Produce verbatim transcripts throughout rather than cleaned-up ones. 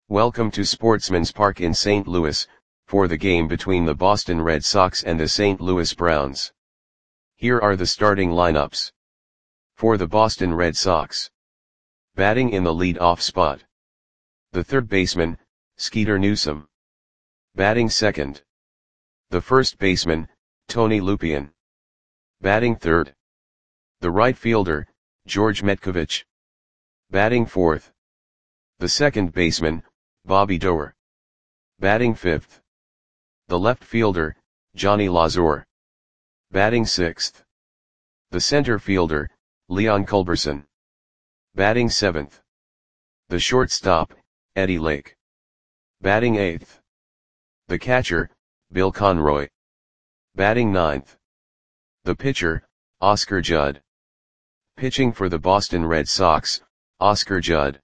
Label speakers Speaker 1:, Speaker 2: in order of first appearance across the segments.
Speaker 1: Welcome to Sportsman's Park in Saint Louis, for the game between the Boston Red Sox and the Saint Louis Browns. Here are the starting lineups. For the Boston Red Sox. Batting in the lead-off spot. The third baseman, Skeeter Newsom. Batting second. The first baseman, Tony Lupien. Batting third. The right fielder, George Metcovich. Batting fourth. The second baseman, Bobby Doerr. Batting fifth. The left fielder, Johnny Lazor. Batting sixth. The center fielder, Leon Culberson. Batting seventh. The shortstop, Eddie Lake. Batting eighth. The catcher, Bill Conroy. Batting ninth. The pitcher, Oscar Judd. Pitching for the Boston Red Sox, Oscar Judd.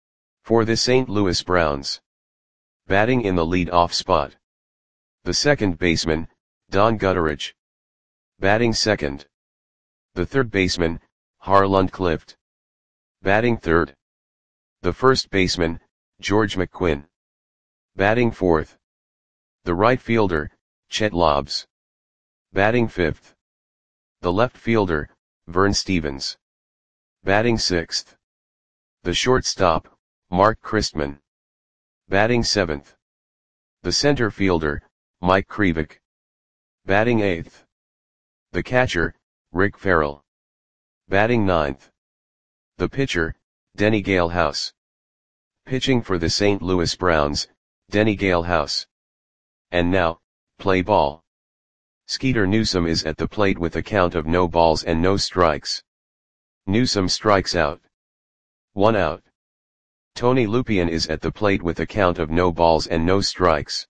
Speaker 1: For the Saint Louis Browns. Batting in the lead-off spot. The second baseman, Don Gutteridge. Batting second. The third baseman, Harland Clift. Batting third. The first baseman, George McQuinn. Batting fourth. The right fielder, Chet Lobbs. Batting fifth. The left fielder, Vern Stevens. Batting sixth. The shortstop, Mark Christman. Batting seventh. The center fielder, Mike Krivik. Batting eighth. The catcher, Rick Farrell. Batting ninth. The pitcher, Denny Galehouse. Pitching for the Saint Louis Browns, Denny Galehouse. And now, play ball. Skeeter Newsom is at the plate with a count of no balls and no strikes. Newsom strikes out. One out. Tony Lupien is at the plate with a count of no balls and no strikes.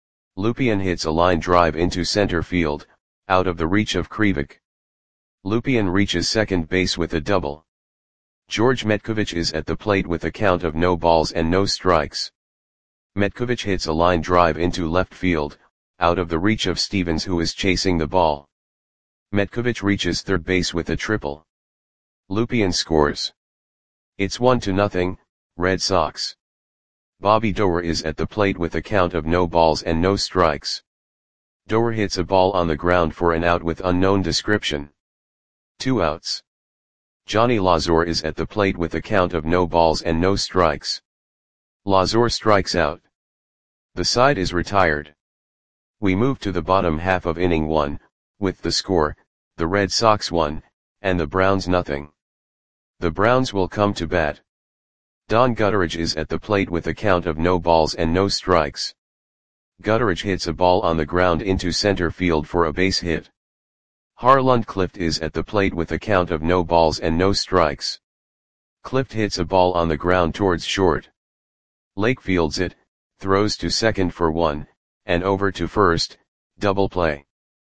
Speaker 1: Lupien hits a line drive into center field, out of the reach of Krivik. Lupien reaches second base with a double. George Metcovich is at the plate with a count of no balls and no strikes. Metcovich hits a line drive into left field, out of the reach of Stevens, who is chasing the ball. Metcovich reaches third base with a triple. Lupien scores. It's one to nothing, Red Sox. Bobby Doerr is at the plate with a count of no balls and no strikes. Doerr hits a ball on the ground for an out with unknown description. Two outs. Johnny Lazor is at the plate with a count of no balls and no strikes. Lazor strikes out. The side is retired. We move to the bottom half of inning one, with the score, the Red Sox one, and the Browns nothing. The Browns will come to bat. Don Gutteridge is at the plate with a count of no balls and no strikes. Gutteridge hits a ball on the ground into center field for a base hit. Harland Clift is at the plate with a count of no balls and no strikes. Clift hits a ball on the ground towards short. Lake fields it, throws to second for one, and over to first, double play.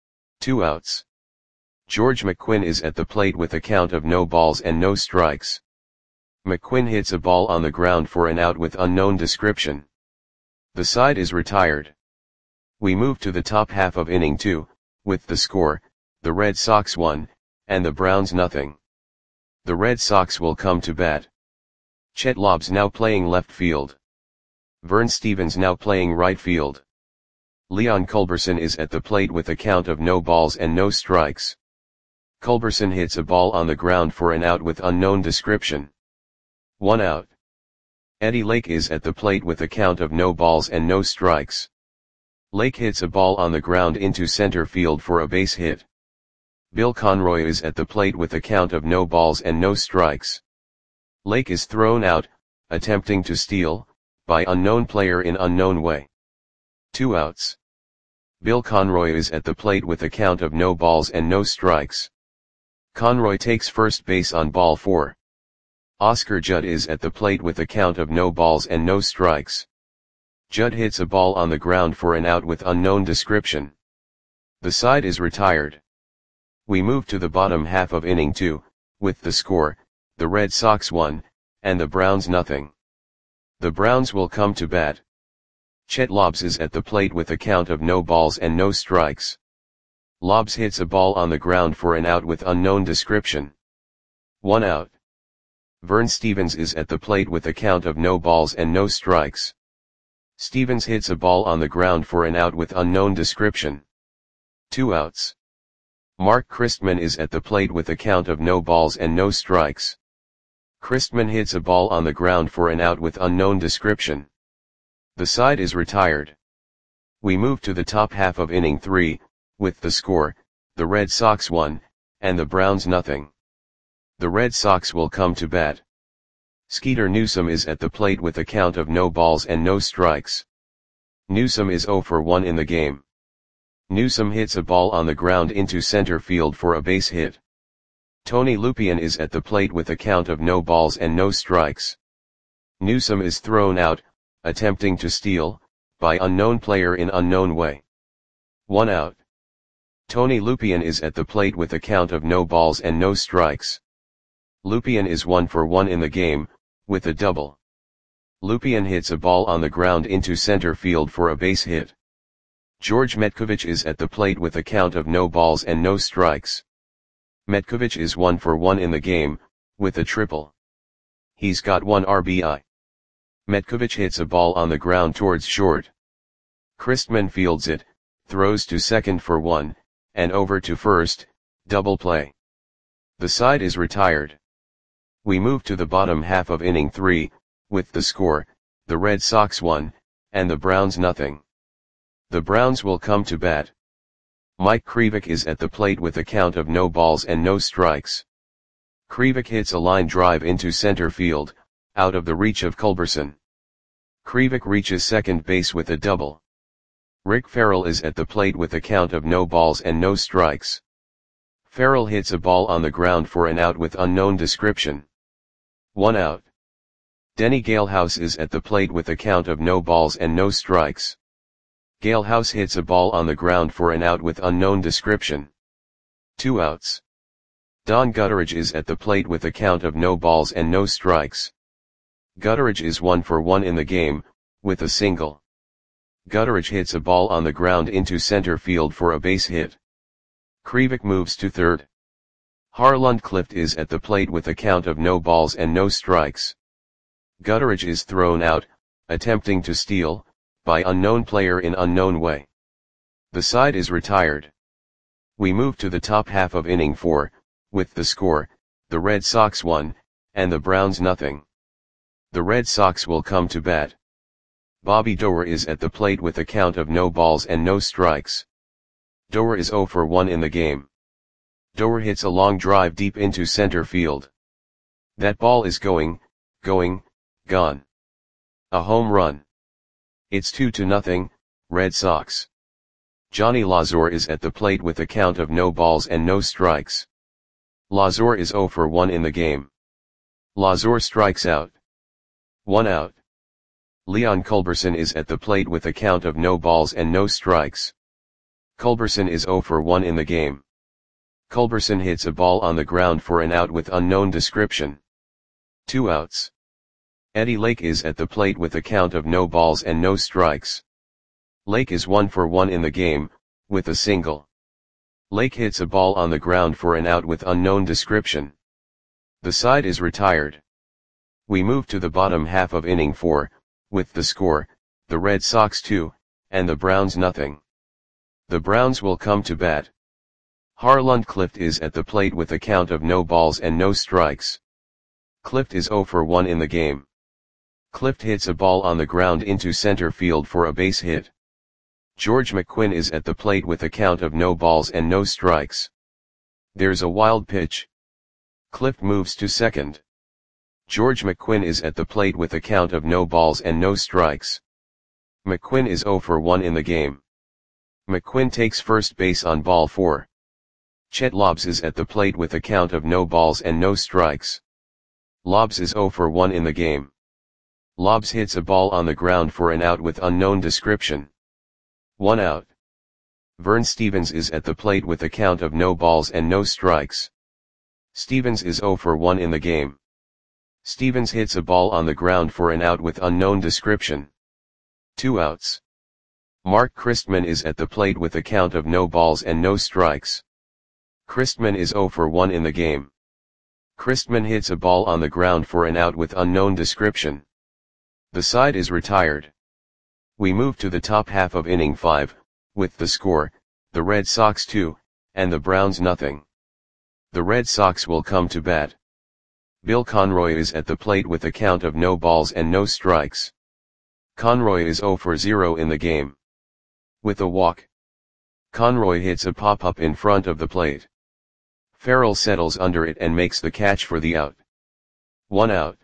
Speaker 1: Two outs. George McQuinn is at the plate with a count of no balls and no strikes. McQuinn hits a ball on the ground for an out with unknown description. The side is retired. We move to the top half of inning two, with the score, the Red Sox one, and the Browns nothing. The Red Sox will come to bat. Chet Lobbs now playing left field. Vern Stevens now playing right field. Leon Culberson is at the plate with a count of no balls and no strikes. Culberson hits a ball on the ground for an out with unknown description. One out. Eddie Lake is at the plate with a count of no balls and no strikes. Lake hits a ball on the ground into center field for a base hit. Bill Conroy is at the plate with a count of no balls and no strikes. Lake is thrown out, attempting to steal, by unknown player in unknown way. Two outs. Bill Conroy is at the plate with a count of no balls and no strikes. Conroy takes first base on ball four. Oscar Judd is at the plate with a count of no balls and no strikes. Judd hits a ball on the ground for an out with unknown description. The side is retired. We move to the bottom half of inning two, with the score, the Red Sox one, and the Browns nothing. The Browns will come to bat. Chet Lobbs is at the plate with a count of no balls and no strikes. Lobbs hits a ball on the ground for an out with unknown description. One out. Vern Stevens is at the plate with a count of no balls and no strikes. Stevens hits a ball on the ground for an out with unknown description. Two outs. Mark Christman is at the plate with a count of no balls and no strikes. Christman hits a ball on the ground for an out with unknown description. The side is retired. We move to the top half of inning three, with the score, the Red Sox one, and the Browns nothing. The Red Sox will come to bat. Skeeter Newsom is at the plate with a count of no balls and no strikes. Newsom is oh for one in the game. Newsom hits a ball on the ground into center field for a base hit. Tony Lupien is at the plate with a count of no balls and no strikes. Newsom is thrown out, attempting to steal, by unknown player in unknown way. One out. Tony Lupien is at the plate with a count of no balls and no strikes. Lupien is one for one in the game, with a double. Lupien hits a ball on the ground into center field for a base hit. George Metkovich is at the plate with a count of no balls and no strikes. Metkovich is one for one in the game, with a triple. He's got one R B I. Metkovich hits a ball on the ground towards short. Christman fields it, throws to second for one, and over to first, double play. The side is retired. We move to the bottom half of inning three, with the score, the Red Sox one, and the Browns nothing. The Browns will come to bat. Mike Krivik is at the plate with a count of no balls and no strikes. Krivik hits a line drive into center field, out of the reach of Culberson. Krivik reaches second base with a double. Rick Farrell is at the plate with a count of no balls and no strikes. Farrell hits a ball on the ground for an out with unknown description. One out. Denny Galehouse is at the plate with a count of no balls and no strikes. Galehouse hits a ball on the ground for an out with unknown description. Two outs. Don Gutteridge is at the plate with a count of no balls and no strikes. Gutteridge is one for one in the game, with a single. Gutteridge hits a ball on the ground into center field for a base hit. Krivik moves to third. Harland Clift is at the plate with a count of no balls and no strikes. Gutteridge is thrown out, attempting to steal, by unknown player in unknown way. The side is retired. We move to the top half of inning four, with the score, the Red Sox one, and the Browns nothing. The Red Sox will come to bat. Bobby Doerr is at the plate with a count of no balls and no strikes. Doerr is oh for one in the game. Doerr hits a long drive deep into center field. That ball is going, going, gone. A home run. It's two to nothing, Red Sox. Johnny Lazor is at the plate with a count of no balls and no strikes. Lazor is oh for one in the game. Lazor strikes out. One out. Leon Culberson is at the plate with a count of no balls and no strikes. Culberson is oh for one in the game. Culberson hits a ball on the ground for an out with unknown description. Two outs. Eddie Lake is at the plate with a count of no balls and no strikes. Lake is one for one in the game, with a single. Lake hits a ball on the ground for an out with unknown description. The side is retired. We move to the bottom half of inning four, with the score, the Red Sox two, and the Browns nothing. The Browns will come to bat. Harland Clift is at the plate with a count of no balls and no strikes. Clift is oh for one in the game. Clift hits a ball on the ground into center field for a base hit. George McQuinn is at the plate with a count of no balls and no strikes. There's a wild pitch. Clift moves to second. George McQuinn is at the plate with a count of no balls and no strikes. McQuinn is oh for one in the game. McQuinn takes first base on ball four. Chet Lobbs is at the plate with a count of no balls and no strikes. Lobbs is oh for one in the game. Lobbs hits a ball on the ground for an out with unknown description. One out. Vern Stevens is at the plate with a count of no balls and no strikes. Stevens is oh for one in the game. Stevens hits a ball on the ground for an out with unknown description. Two outs. Mark Christman is at the plate with a count of no balls and no strikes. Christman is oh for one in the game. Christman hits a ball on the ground for an out with unknown description. The side is retired. We move to the top half of inning five, with the score, the Red Sox two, and the Browns nothing. The Red Sox will come to bat. Bill Conroy is at the plate with a count of no balls and no strikes. Conroy is zero for zero in the game. With a walk, Conroy hits a pop-up in front of the plate. Farrell settles under it and makes the catch for the out. One out.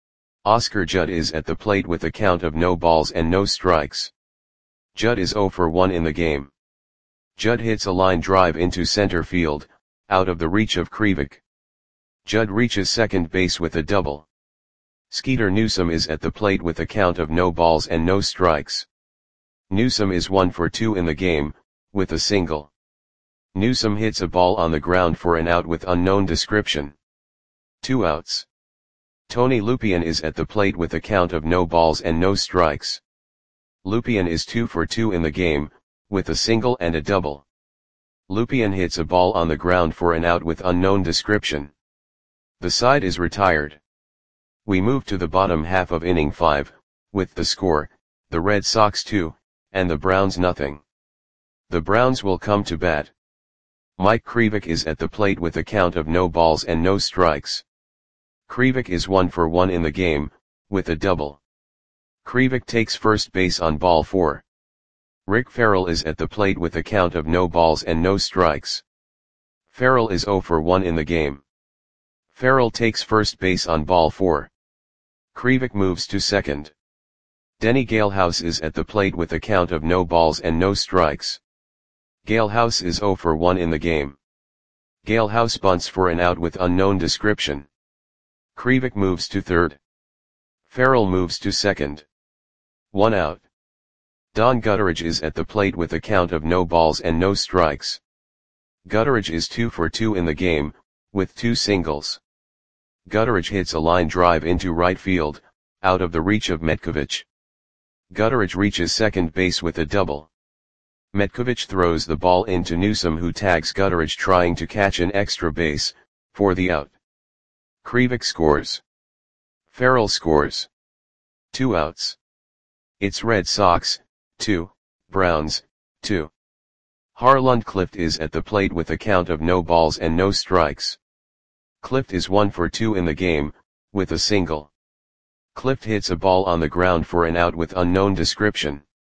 Speaker 1: Oscar Judd is at the plate with a count of no balls and no strikes. Judd is zero for one in the game. Judd hits a line drive into center field, out of the reach of Krivik. Judd reaches second base with a double. Skeeter Newsom is at the plate with a count of no balls and no strikes. Newsom is one for two in the game, with a single. Newsom hits a ball on the ground for an out with unknown description. Two outs. Tony Lupien is at the plate with a count of no balls and no strikes. Lupien is two for two in the game, with a single and a double. Lupien hits a ball on the ground for an out with unknown description. The side is retired. We move to the bottom half of inning five, with the score, the Red Sox two, and the Browns nothing. The Browns will come to bat. Mike Krivik is at the plate with a count of no balls and no strikes. Krivik is one for one in the game, with a double. Krivik takes first base on ball four. Rick Farrell is at the plate with a count of no balls and no strikes. Farrell is zero for one in the game. Farrell takes first base on ball four. Krivik moves to second. Denny Galehouse is at the plate with a count of no balls and no strikes. Galehouse is zero for one in the game. Galehouse bunts for an out with unknown description. Krivik moves to third. Farrell moves to second. One out. Don Gutteridge is at the plate with a count of no balls and no strikes. Gutteridge is two for two in the game, with two singles. Gutteridge hits a line drive into right field, out of the reach of Metkovich. Gutteridge reaches second base with a double. Metkovich throws the ball into Newsom, who tags Gutteridge trying to catch an extra base, for the out. Krivik scores. Farrell scores. Two outs. It's Red Sox, two, Browns, two. Harlund Clift is at the plate with a count of no balls and no strikes. Clift is one for two in the game, with a single. Clift hits a ball on the ground for an out with unknown description.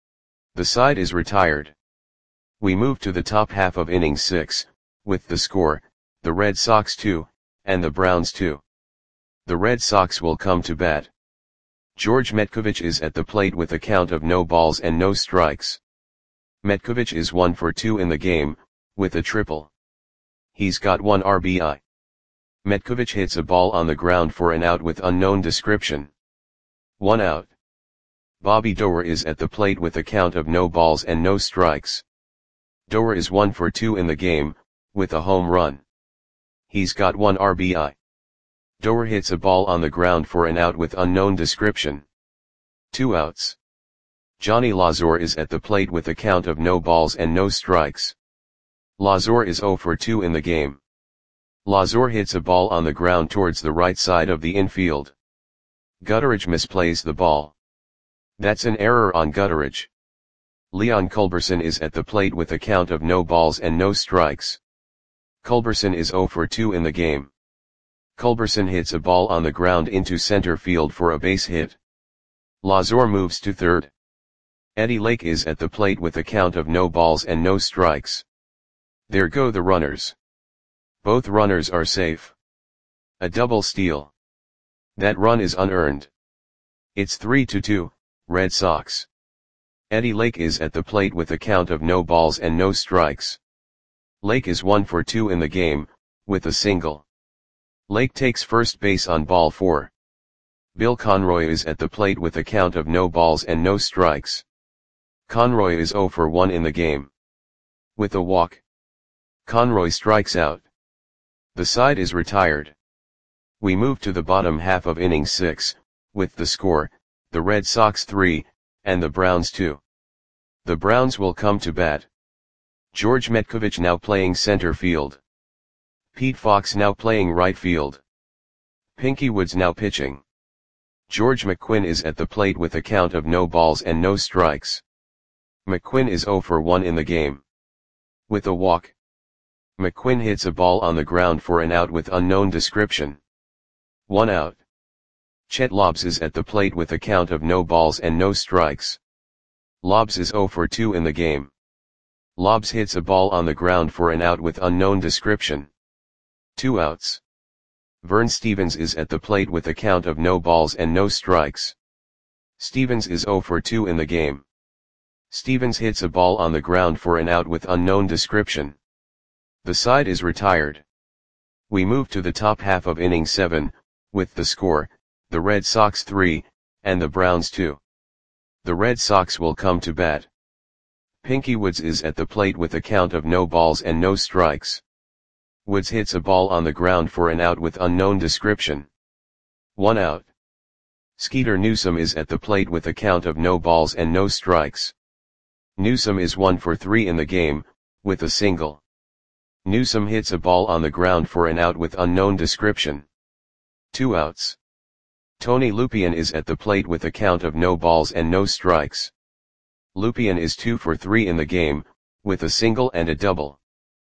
Speaker 1: The side is retired. We move to the top half of inning six, with the score, the Red Sox two, and the Browns two. The Red Sox will come to bat. George Metkovich is at the plate with a count of no balls and no strikes. Metkovich is one for two in the game, with a triple. He's got one R B I. Metkovich hits a ball on the ground for an out with unknown description. One out. Bobby Doerr is at the plate with a count of no balls and no strikes. Doerr is one for two in the game, with a home run. He's got one R B I. Doerr hits a ball on the ground for an out with unknown description. Two outs. Johnny Lazor is at the plate with a count of no balls and no strikes. Lazor is zero for two in the game. Lazor hits a ball on the ground towards the right side of the infield. Gutteridge misplays the ball. That's an error on Gutteridge. Leon Culberson is at the plate with a count of no balls and no strikes. Culberson is zero for two in the game. Culberson hits a ball on the ground into center field for a base hit. Lazor moves to third. Eddie Lake is at the plate with a count of no balls and no strikes. There go the runners. Both runners are safe. A double steal. That run is unearned. It's three to two, Red Sox. Eddie Lake is at the plate with a count of no balls and no strikes. Lake is one for two in the game, with a single. Lake takes first base on ball four. Bill Conroy is at the plate with a count of no balls and no strikes. Conroy is zero for one in the game. With a walk, Conroy strikes out. The side is retired. We move to the bottom half of inning six, with the score, the Red Sox three, and the Browns two. The Browns will come to bat. George Metkovich now playing center field. Pete Fox now playing right field. Pinky Woods now pitching. George McQuinn is at the plate with a count of no balls and no strikes. McQuinn is zero for one in the game. With a walk, McQuinn hits a ball on the ground for an out with unknown description. One out. Chet Lobbs is at the plate with a count of no balls and no strikes. Lobbs is zero for two in the game. Lobbs hits a ball on the ground for an out with unknown description. Two outs. Vern Stevens is at the plate with a count of no balls and no strikes. Stevens is zero for two in the game. Stevens hits a ball on the ground for an out with unknown description. The side is retired. We move to the top half of inning seven, with the score, the Red Sox three, and the Browns two. The Red Sox will come to bat. Pinky Woods is at the plate with a count of no balls and no strikes. Woods hits a ball on the ground for an out with unknown description. One out. Skeeter Newsom is at the plate with a count of no balls and no strikes. Newsom is one for three in the game, with a single. Newsom hits a ball on the ground for an out with unknown description. Two outs. Tony Lupien is at the plate with a count of no balls and no strikes. Lupien is two for three in the game, with a single and a double.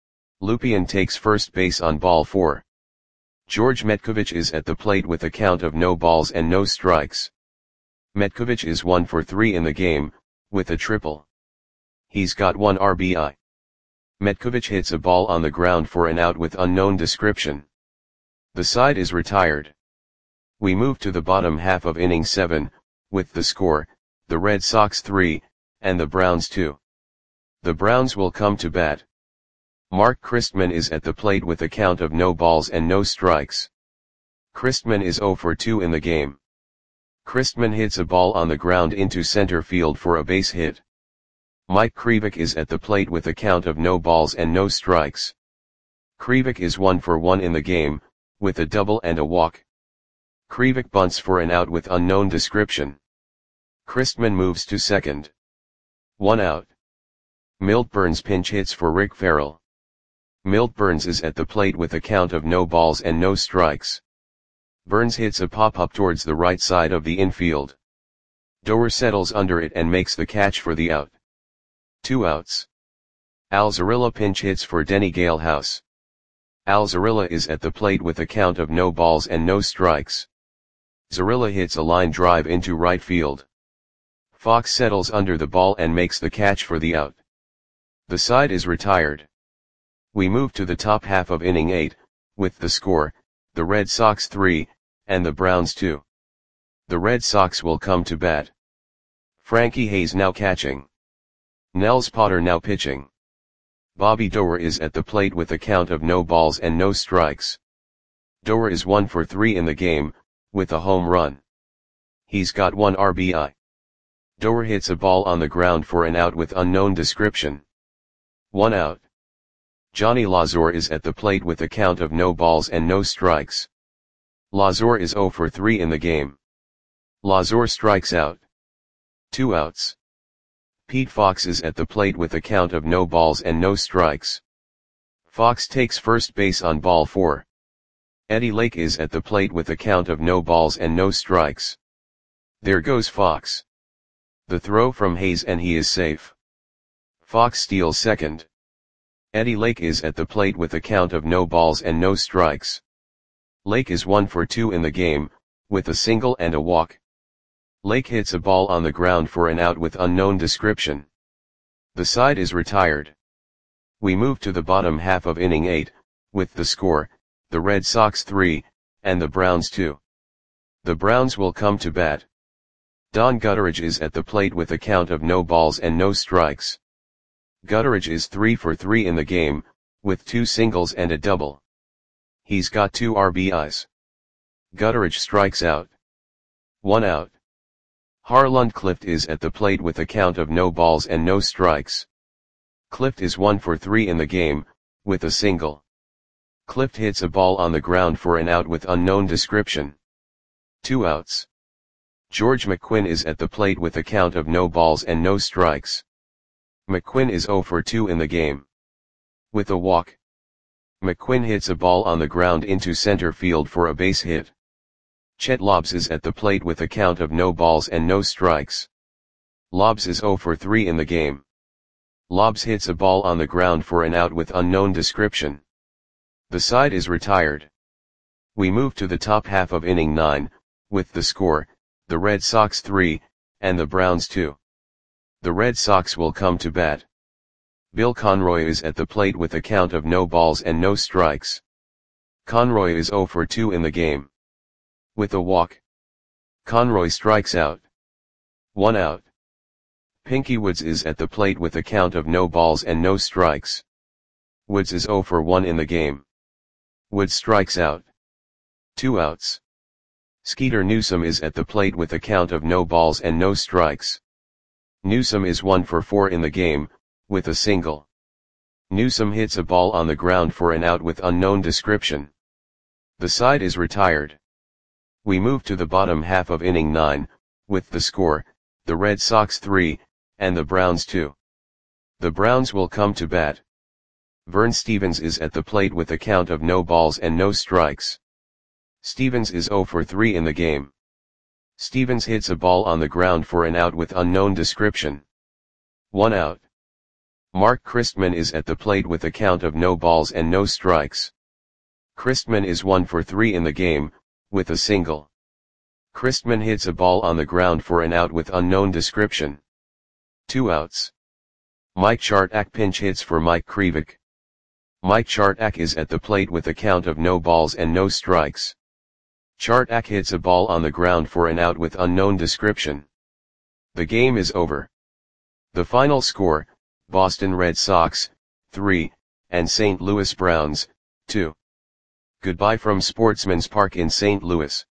Speaker 1: Lupien takes first base on ball four. George Metkovich is at the plate with a count of no balls and no strikes. Metkovich is one for three in the game, with a triple. He's got one R B I. Metkovich hits a ball on the ground for an out with unknown description. The side is retired. We move to the bottom half of inning seven, with the score, the Red Sox three, and the Browns two. The Browns will come to bat. Mark Christman is at the plate with a count of no balls and no strikes. Christman is zero for two in the game. Christman hits a ball on the ground into center field for a base hit. Mike Krivik is at the plate with a count of no balls and no strikes. Krivik is one for one in the game, with a double and a walk. Krivik bunts for an out with unknown description. Christman moves to second. One out. Milt Burns pinch hits for Rick Farrell. Milt Burns is at the plate with a count of no balls and no strikes. Burns hits a pop-up towards the right side of the infield. Doer settles under it and makes the catch for the out. Two outs. Al Zarilla pinch hits for Denny Galehouse. Al Zarilla is at the plate with a count of no balls and no strikes. Zarilla hits a line drive into right field. Fox settles under the ball and makes the catch for the out. The side is retired. We move to the top half of inning eight, with the score, the Red Sox three, and the Browns two. The Red Sox will come to bat. Frankie Hayes now catching. Nels Potter now pitching. Bobby Doer is at the plate with a count of no balls and no strikes. Doer is one for three in the game, with a home run. He's got one R B I. Doer hits a ball on the ground for an out with unknown description. One out. Johnny Lazor is at the plate with a count of no balls and no strikes. Lazor is zero for three in the game. Lazor strikes out. Two outs. Pete Fox is at the plate with a count of no balls and no strikes. Fox takes first base on ball four. Eddie Lake is at the plate with a count of no balls and no strikes. There goes Fox. The throw from Hayes and he is safe. Fox steals second. Eddie Lake is at the plate with a count of no balls and no strikes. Lake is one for two in the game, with a single and a walk. Lake hits a ball on the ground for an out with unknown description. The side is retired. We move to the bottom half of inning eight, with the score, the Red Sox three, and the Browns two. The Browns will come to bat. Don Gutteridge is at the plate with a count of no balls and no strikes. Gutteridge is three for three in the game, with two singles and a double. He's got two R B Is. Gutteridge strikes out. One out. Harland Clift is at the plate with a count of no balls and no strikes. Clift is one for three in the game, with a single. Clift hits a ball on the ground for an out with unknown description. Two outs. George McQuinn is at the plate with a count of no balls and no strikes. McQuinn is zero for two in the game. With a walk, McQuinn hits a ball on the ground into center field for a base hit. Chet Lobs is at the plate with a count of no balls and no strikes. Lobs is zero for three in the game. Lobs hits a ball on the ground for an out with unknown description. The side is retired. We move to the top half of inning nine, with the score, the Red Sox three, and the Browns two. The Red Sox will come to bat. Bill Conroy is at the plate with a count of no balls and no strikes. Conroy is zero for two in the game. With a walk, Conroy strikes out. One out. Pinky Woods is at the plate with a count of no balls and no strikes. Woods is zero for one in the game. Woods strikes out. Two outs. Skeeter Newsom is at the plate with a count of no balls and no strikes. Newsom is one for four in the game, with a single. Newsom hits a ball on the ground for an out with unknown description. The side is retired. We move to the bottom half of inning nine, with the score, the Red Sox three, and the Browns two. The Browns will come to bat. Vern Stevens is at the plate with a count of no balls and no strikes. Stevens is zero for three in the game. Stevens hits a ball on the ground for an out with unknown description. One out. Mark Christman is at the plate with a count of no balls and no strikes. Christman is one for three in the game, with a single. Christman hits a ball on the ground for an out with unknown description. Two outs. Mike Chartak pinch hits for Mike Krivik. Mike Chartak is at the plate with a count of no balls and no strikes. Chartak hits a ball on the ground for an out with unknown description. The game is over. The final score, Boston Red Sox, three, and Saint Louis Browns, two. Goodbye from Sportsman's Park in Saint Louis.